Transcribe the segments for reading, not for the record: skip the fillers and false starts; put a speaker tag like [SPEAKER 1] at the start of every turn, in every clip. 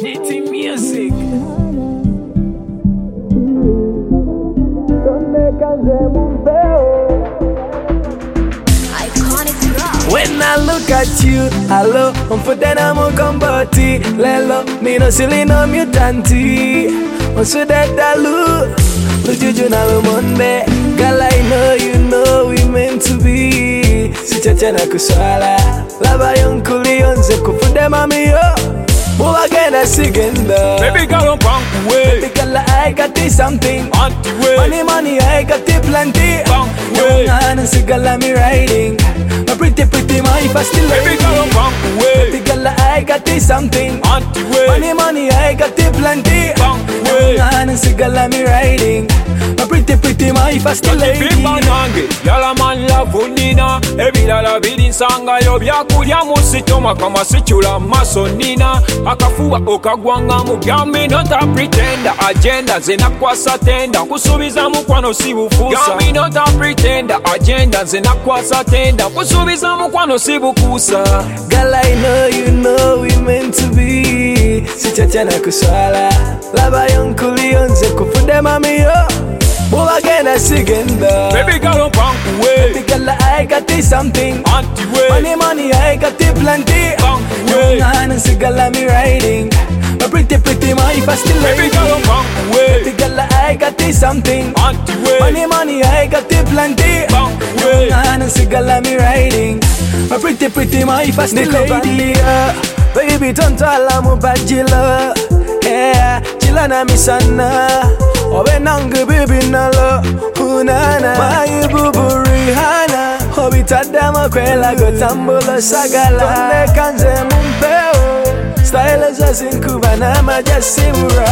[SPEAKER 1] GT Music. When I look at you, hello, I'm for Dynamo Combati, Lelo, me no silly no mutanti. I'm so that I look you na Monday. Girl, I know we meant to be. Si chachana kuswala, lava yonkuli yonze kufude mami yo. Move again and sigenda.
[SPEAKER 2] Baby girl, I'm punk away.
[SPEAKER 1] Baby girl, I got this something.
[SPEAKER 2] Anti-way.
[SPEAKER 1] Money, I got it plenty.
[SPEAKER 2] Punk away.
[SPEAKER 1] And see girl, I'm riding. A pretty my fast lady.
[SPEAKER 2] Baby girl, I'm punk away.
[SPEAKER 1] Baby girl, I got this something.
[SPEAKER 2] Anti-way.
[SPEAKER 1] Money, I got it plenty.
[SPEAKER 2] Punk away.
[SPEAKER 1] And see girl, I'm riding. A pretty my fast lady.
[SPEAKER 2] Big man hange, yala man la funina. Ebila la bidi sanga yo byakulya musitoma kama sichula masonina. Akafuwa okagwanga mu gyami not a pretender. Agenda zinakwasa tenda kusubiza mukwano si bufusa. Gyami not a pretender. Agenda zinakwasa tenda kusubiza mukwano si bukusa.
[SPEAKER 1] Girl, I know we meant to be. Si chachana kuswala, lava yonkuli yonze kufude mami yo. Move again and sigenda.
[SPEAKER 2] Baby girl, I'm punk away.
[SPEAKER 1] Baby girl, I got this something.
[SPEAKER 2] Anti-way.
[SPEAKER 1] Money, I got it plenty.
[SPEAKER 2] Punk away.
[SPEAKER 1] And see girl, I'm riding. A pretty my fast lady.
[SPEAKER 2] Baby girl, I'm punk away.
[SPEAKER 1] Baby girl, I got this something.
[SPEAKER 2] Anti-way.
[SPEAKER 1] Money, I got it plenty.
[SPEAKER 2] Punk away.
[SPEAKER 1] And see girl, I'm riding. A pretty my fast lady. Baby, don't tell I'm bajila. Yeah, chilla na misana. Obe nangu baby nalo. Unana. My bubu Rihanna. Obi tadama kwela gotambolo sagala. Tonde kanze mumpeo. Style just kubana majasimura.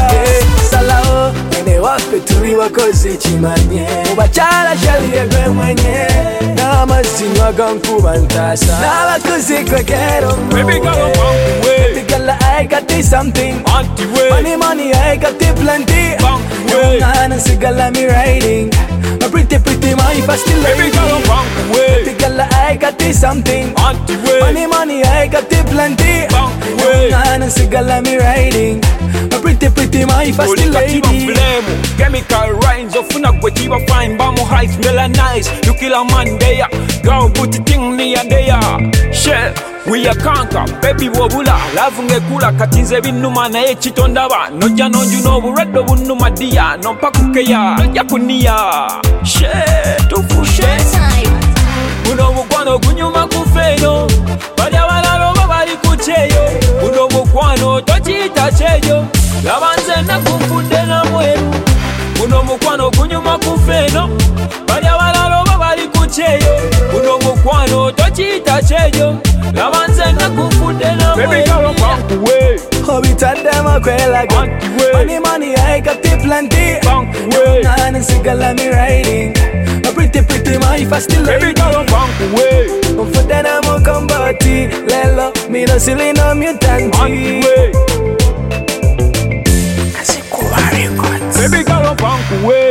[SPEAKER 1] Salao. Ene wape tuli wakozi chimanye. Ubachala shali egwe mwenye. Nama sinywa gankubantasa. Nala kuzi kwekero.
[SPEAKER 2] Baby girl, I'm punk away.
[SPEAKER 1] Baby girl, I got this something.
[SPEAKER 2] Anti-way.
[SPEAKER 1] Money, I got it plenty.
[SPEAKER 2] Punk away.
[SPEAKER 1] And see girl, I'm riding. A pretty my fast lady.
[SPEAKER 2] Baby girl, I'm punk away.
[SPEAKER 1] Baby girl, I got this something.
[SPEAKER 2] Anti-way.
[SPEAKER 1] Money, I got it plenty.
[SPEAKER 2] Punk away.
[SPEAKER 1] And see girl, I'm riding. A pretty my fast lady.
[SPEAKER 2] Flame, chemical rhymes ofuna kwechiba fine bamo heights melanize. You kill a man there. Girl, put the thing near there. Shell. We are conquer, baby wobula. Love ngekula katinze binuma na ye chitondaba. Noja nonju no buredo bunuma dia. No pakukeya, noja kunia. She, tufushe. Uno mukwano kunyuma kufeno. Badia walalo babali kucheyo. Uno mukwano tochita cheyo. Labanze na kumfunde na mweru. Uno mukwano kunyuma kufeno. Badia walalo babali kucheyo. Uno mukwano tochita cheyo. Labanze na kumfunde na mweru. Baby girl, I'm punk away.
[SPEAKER 1] Obi tadama kwela
[SPEAKER 2] Anti-way.
[SPEAKER 1] Money, I got it plenty.
[SPEAKER 2] Punk away.
[SPEAKER 1] And see girl, I'm riding. A pretty my fast lady.
[SPEAKER 2] Baby girl, I'm punk away.
[SPEAKER 1] I'm for Dynamo Combati, Lelo, me no silly no mutanti.
[SPEAKER 2] Anti-way. Baby girl, I'm punk away.